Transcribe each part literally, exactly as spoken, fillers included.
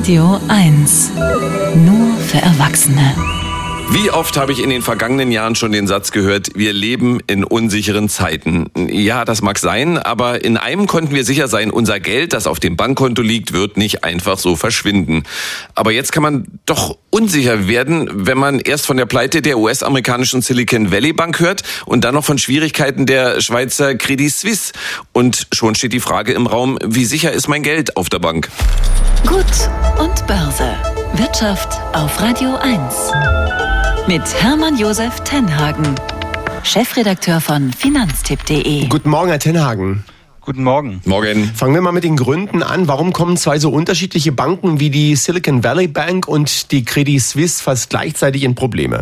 Radio eins. Nur für Erwachsene. Wie oft habe ich in den vergangenen Jahren schon den Satz gehört, wir leben in unsicheren Zeiten. Ja, das mag sein, aber in einem konnten wir sicher sein, unser Geld, das auf dem Bankkonto liegt, wird nicht einfach so verschwinden. Aber jetzt kann man doch unsicher werden, wenn man erst von der Pleite der U S-amerikanischen Silicon Valley Bank hört und dann noch von Schwierigkeiten der Schweizer Credit Suisse. Und schon steht die Frage im Raum, wie sicher ist mein Geld auf der Bank? Gut und Börse. Wirtschaft auf Radio eins. Mit Hermann Josef Tenhagen, Chefredakteur von Finanztipp punkt de. Guten Morgen, Herr Tenhagen. Guten Morgen. Morgen. Fangen wir mal mit den Gründen an. Warum kommen zwei so unterschiedliche Banken wie die Silicon Valley Bank und die Credit Suisse fast gleichzeitig in Probleme?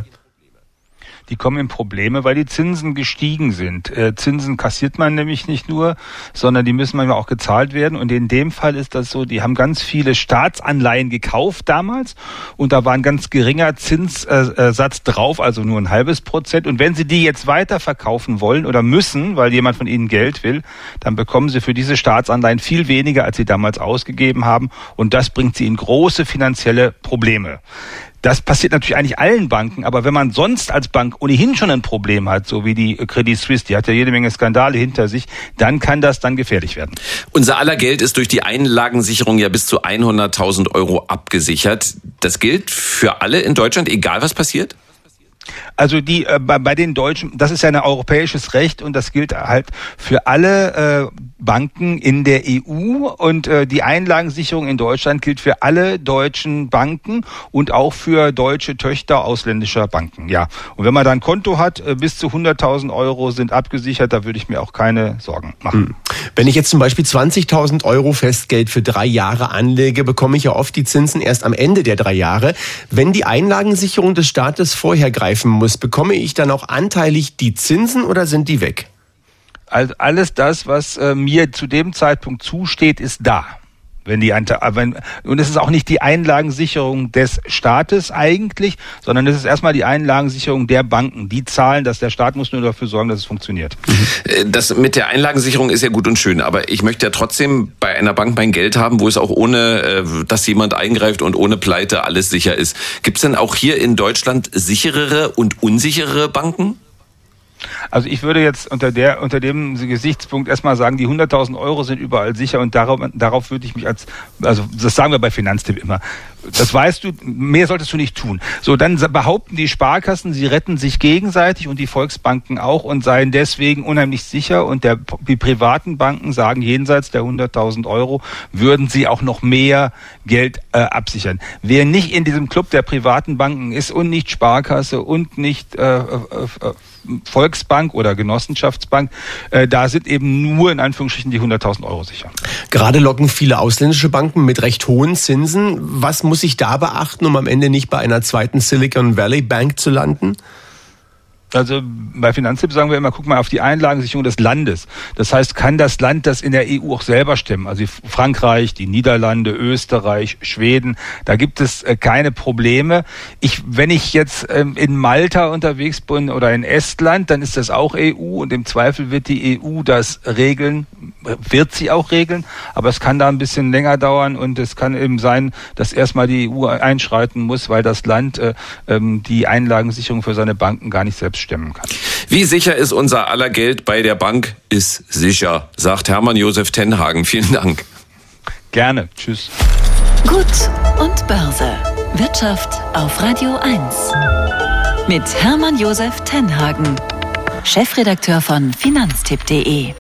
Die kommen in Probleme, weil die Zinsen gestiegen sind. Äh, Zinsen kassiert man nämlich nicht nur, sondern die müssen manchmal auch gezahlt werden. Und in dem Fall ist das so, die haben ganz viele Staatsanleihen gekauft damals und da war ein ganz geringer Zinssatz drauf, also nur ein halbes Prozent. Und wenn sie die jetzt weiterverkaufen wollen oder müssen, weil jemand von ihnen Geld will, dann bekommen sie für diese Staatsanleihen viel weniger, als sie damals ausgegeben haben. Und das bringt sie in große finanzielle Probleme. Das passiert natürlich eigentlich allen Banken, aber wenn man sonst als Bank ohnehin schon ein Problem hat, so wie die Credit Suisse, die hat ja jede Menge Skandale hinter sich, dann kann das dann gefährlich werden. Unser aller Geld ist durch die Einlagensicherung ja bis zu hunderttausend Euro abgesichert. Das gilt für alle in Deutschland, egal was passiert? Also die äh, bei, bei den Deutschen, das ist ja ein europäisches Recht und das gilt halt für alle äh, Banken in der E U und äh, die Einlagensicherung in Deutschland gilt für alle deutschen Banken und auch für deutsche Töchter ausländischer Banken. Ja, und wenn man da ein Konto hat, äh, bis zu hunderttausend Euro sind abgesichert, da würde ich mir auch keine Sorgen machen. Wenn ich jetzt zum Beispiel zwanzigtausend Euro Festgeld für drei Jahre anlege, bekomme ich ja oft die Zinsen erst am Ende der drei Jahre. Wenn die Einlagensicherung des Staates vorher greifen muss, bekomme ich dann auch anteilig die Zinsen oder sind die weg? Also alles das, was äh, mir zu dem Zeitpunkt zusteht, ist da. Wenn die wenn, und es ist auch nicht die Einlagensicherung des Staates eigentlich, sondern es ist erstmal die Einlagensicherung der Banken. Die zahlen, dass der Staat muss nur dafür sorgen, dass es funktioniert. Das mit der Einlagensicherung ist ja gut und schön, aber ich möchte ja trotzdem bei einer Bank mein Geld haben, wo es auch ohne, dass jemand eingreift und ohne Pleite alles sicher ist. Gibt es denn auch hier in Deutschland sicherere und unsichere Banken? Also ich würde jetzt unter der unter dem Gesichtspunkt erstmal sagen, die hunderttausend Euro sind überall sicher und darauf, darauf würde ich mich als, also das sagen wir bei Finanztipp immer, das weißt du, mehr solltest du nicht tun. So, dann behaupten die Sparkassen, sie retten sich gegenseitig und die Volksbanken auch und seien deswegen unheimlich sicher und der, die privaten Banken sagen, jenseits der hunderttausend Euro würden sie auch noch mehr Geld äh, absichern. Wer nicht in diesem Club der privaten Banken ist und nicht Sparkasse und nicht äh, äh, äh, Volksbank oder Genossenschaftsbank, äh, da sind eben nur in Anführungsstrichen die hunderttausend Euro sicher. Gerade locken viele ausländische Banken mit recht hohen Zinsen. Was muss ich da beachten, um am Ende nicht bei einer zweiten Silicon Valley Bank zu landen? Also bei Finanztipp sagen wir immer, guck mal auf die Einlagensicherung des Landes. Das heißt, kann das Land das in der E U auch selber stemmen? Also Frankreich, die Niederlande, Österreich, Schweden, da gibt es äh, keine Probleme. Ich, wenn ich jetzt ähm, in Malta unterwegs bin oder in Estland, dann ist das auch E U und im Zweifel wird die E U das regeln, wird sie auch regeln, aber es kann da ein bisschen länger dauern und es kann eben sein, dass erstmal die E U einschreiten muss, weil das Land äh, ähm, die Einlagensicherung für seine Banken gar nicht selbst stemmen kann. Wie sicher ist unser aller Geld bei der Bank? Ist sicher, sagt Hermann Josef Tenhagen. Vielen Dank. Gerne. Tschüss. Gut und Börse. Wirtschaft auf Radio eins. Mit Hermann Josef Tenhagen, Chefredakteur von Finanztipp punkt de.